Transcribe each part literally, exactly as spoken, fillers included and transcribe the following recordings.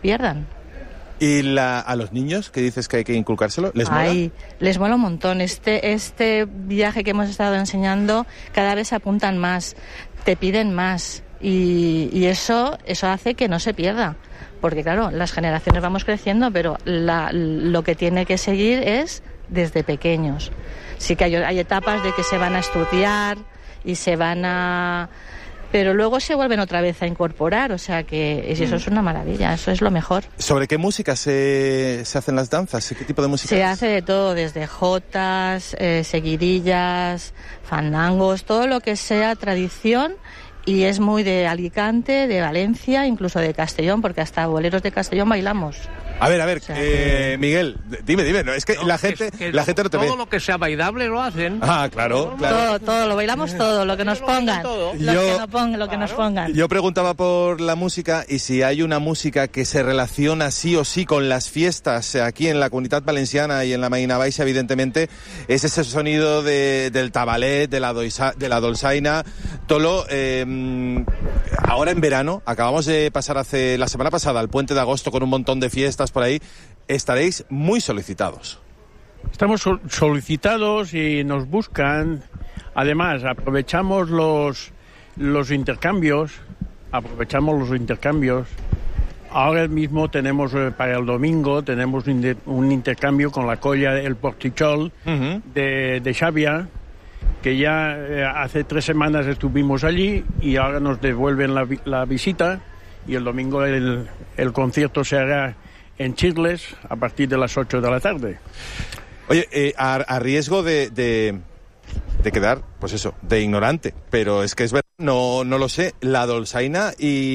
pierdan. ¿Y la, a los niños que dices que hay que inculcárselo? ¿Les mola? Ay, les mola un montón. Este, este viaje que hemos estado enseñando, cada vez se apuntan más, te piden más. Y, y eso, eso hace que no se pierda. Porque claro, las generaciones vamos creciendo, pero la, lo que tiene que seguir es desde pequeños. Sí que hay, hay etapas de que se van a estudiar y se van a... pero luego se vuelven otra vez a incorporar, o sea que eso es una maravilla, eso es lo mejor. ¿Sobre qué música se, se hacen las danzas? ¿Qué tipo de música Se es? hace de todo, desde jotas, eh, seguidillas, fandangos, todo lo que sea tradición, y es muy de Alicante, de Valencia, incluso de Castellón, porque hasta boleros de Castellón bailamos. A ver, a ver, O sea, eh, que... Miguel, dime, dime, no, es que no, la que gente, es, que la gente no te ve. Todo lo que sea bailable lo hacen. Ah, claro, claro. Todo, todo, lo bailamos todo, lo que nos pongan, lo Yo- que, no pongan, lo que nos pongan. Yo preguntaba por la música y si hay una música que se relaciona sí o sí con las fiestas aquí en la Comunitat Valenciana y en la Marina Baixa, evidentemente, es ese sonido de, del tabalet, de la, doisa, de la dolçaina. Tolo, eh, ahora en verano, acabamos de pasar hace la semana pasada el puente de agosto con un montón de fiestas por ahí, estaréis muy solicitados. Estamos sol- solicitados y nos buscan. Además, aprovechamos los, los intercambios, aprovechamos los intercambios. Ahora mismo tenemos, eh, para el domingo, tenemos un, de- un intercambio con la colla El Portichol Uh-huh. de, de Xàbia, que ya eh, hace tres semanas estuvimos allí y ahora nos devuelven la, vi- la visita, y el domingo el, el concierto se hará en Chirles a partir de las ocho de la tarde. Oye, eh, a, a riesgo de, de, de quedar, pues eso, de ignorante, pero es que es verdad, no, no lo sé, la dolçaina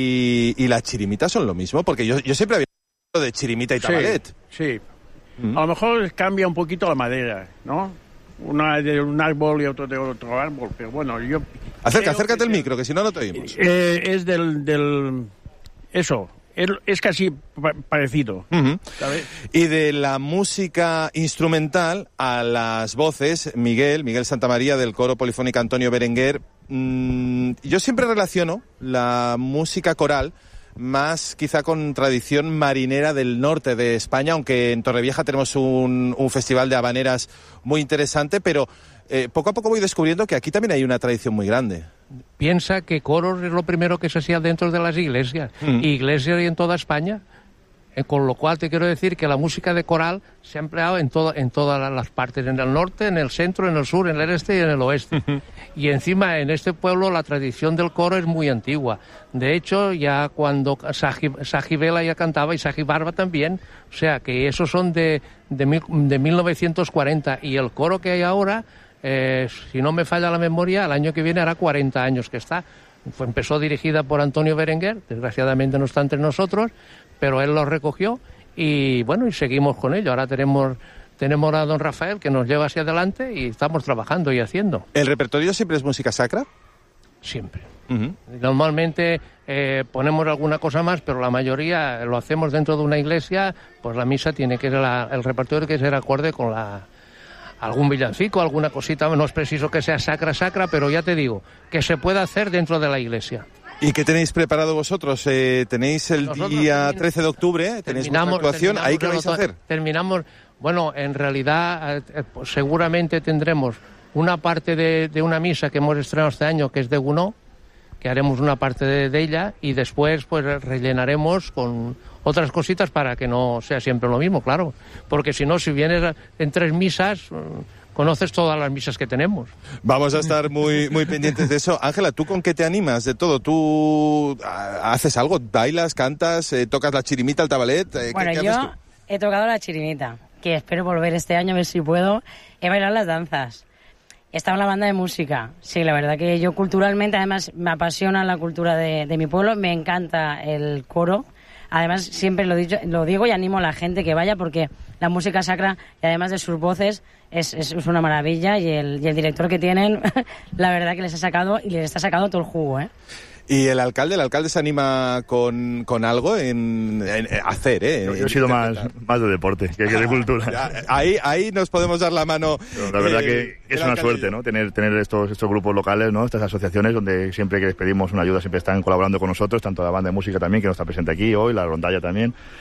y, y la chirimita son lo mismo, porque yo, yo siempre había hablado de chirimita y tabalet. Sí, sí. Mm. A lo mejor cambia un poquito la madera, ¿no? Una de un árbol y otro de otro árbol, pero bueno, yo... Acerca, creo acércate que- el micro, que si no, no te oímos. Eh, es del, del... Eso, es, es casi pa- parecido, Ujú. ¿sabes? Y de la música instrumental a las voces, Miguel, Miguel Santamaría del coro polifónico Antonio Berenguer. Mmm, yo siempre relaciono la música coral más quizá con tradición marinera del norte de España, aunque en Torrevieja tenemos un, un festival de habaneras muy interesante, pero eh, poco a poco voy descubriendo que aquí también hay una tradición muy grande. Piensa que coros es lo primero que se hacía dentro de las iglesias, Mm. iglesias y en toda España. Eh, con lo cual te quiero decir que la música de coral se ha empleado en, todo, en todas las partes, en el norte, en el centro, en el sur, en el este y en el oeste. Y encima en este pueblo la tradición del coro es muy antigua. De hecho, ya cuando Saji, Saji Vela ya cantaba y Saji Barba también, o sea que esos son de, de, mil, de mil novecientos cuarenta, y el coro que hay ahora, eh, si no me falla la memoria, el año que viene hará cuarenta años que está. Fue, empezó dirigida por Antonio Berenguer, desgraciadamente no está entre nosotros, pero él lo recogió y bueno, y seguimos con ello. Ahora tenemos, tenemos a don Rafael que nos lleva hacia adelante y estamos trabajando y haciendo. ¿El repertorio siempre es música sacra? Siempre. Uh-huh. Normalmente eh, ponemos alguna cosa más, pero la mayoría lo hacemos dentro de una iglesia, pues la misa tiene que ser la, el repertorio que ser acorde con la algún villancico, alguna cosita. No es preciso que sea sacra, sacra, pero ya te digo, que se pueda hacer dentro de la iglesia. ¿Y qué tenéis preparado vosotros? Eh, tenéis el Nosotros día termin- trece de octubre, tenéis vuestra actuación. ¿Ahí qué vais a hacer? Terminamos, bueno, en realidad eh, eh, pues seguramente tendremos una parte de, de una misa que hemos estrenado este año, que es de Gounod, que haremos una parte de, de ella, y después pues rellenaremos con otras cositas para que no sea siempre lo mismo, claro. Porque si no, si vienes en tres misas, conoces todas las misas que tenemos. Vamos a estar muy, muy pendientes de eso. Ángela, ¿tú con qué te animas de todo? ¿Tú ah, haces algo? ¿Bailas, cantas, eh, tocas la chirimita, el tabalet? Eh, ¿qué- Bueno, qué yo haces tú? he tocado la chirimita, que espero volver este año a ver si puedo. He bailado las danzas. He estado en la banda de música. Sí, la verdad que yo culturalmente, además, me apasiona la cultura de, de mi pueblo. Me encanta el coro. Además, siempre lo, dicho, lo digo y animo a la gente que vaya, porque la música sacra, y además de sus voces, es, es, es una maravilla. Y el, y el director que tienen, la verdad que les ha sacado y les está sacando todo el jugo, ¿eh? ¿Y el alcalde? ¿El alcalde se anima con, con algo en, en, en hacer, eh? Yo, yo en he sido más, interpretar? más de deporte que, que de cultura. Ya, Ahí, ahí nos podemos dar la mano. Pero la verdad eh, que el es una alcalde. suerte, ¿no? Tener, tener estos, estos grupos locales, ¿no? Estas asociaciones donde siempre que les pedimos una ayuda siempre están colaborando con nosotros, tanto la banda de música también, que no está presente aquí hoy, la rondalla también.